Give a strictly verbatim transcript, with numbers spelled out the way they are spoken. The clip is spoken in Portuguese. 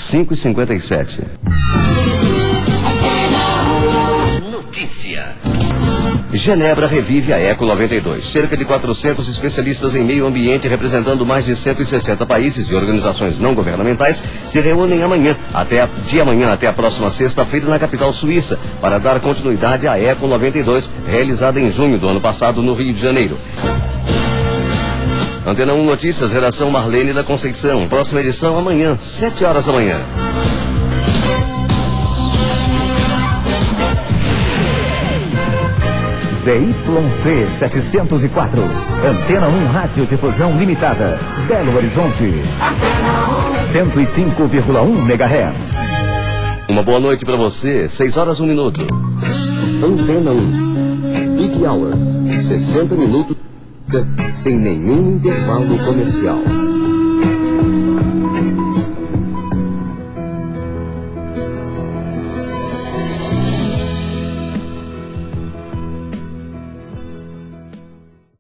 cinco e cinquenta e sete. Notícia. Genebra revive a Eco noventa e dois. Cerca de quatrocentos especialistas em meio ambiente, representando mais de cento e sessenta países e organizações não governamentais, se reúnem amanhã, até a, de amanhã até a próxima sexta-feira na capital suíça, para dar continuidade à Eco noventa e dois, realizada em junho do ano passado no Rio de Janeiro. Antena um Notícias, redação Marlene da Conceição. Próxima edição amanhã, sete horas da manhã. Z Y C setecentos e quatro, Antena um Rádio Difusão Limitada, Belo Horizonte, cento e cinco vírgula um megahertz. Uma boa noite para você, seis horas um minuto. Antena um, Big Hour, sessenta minutos, sem nenhum intervalo comercial.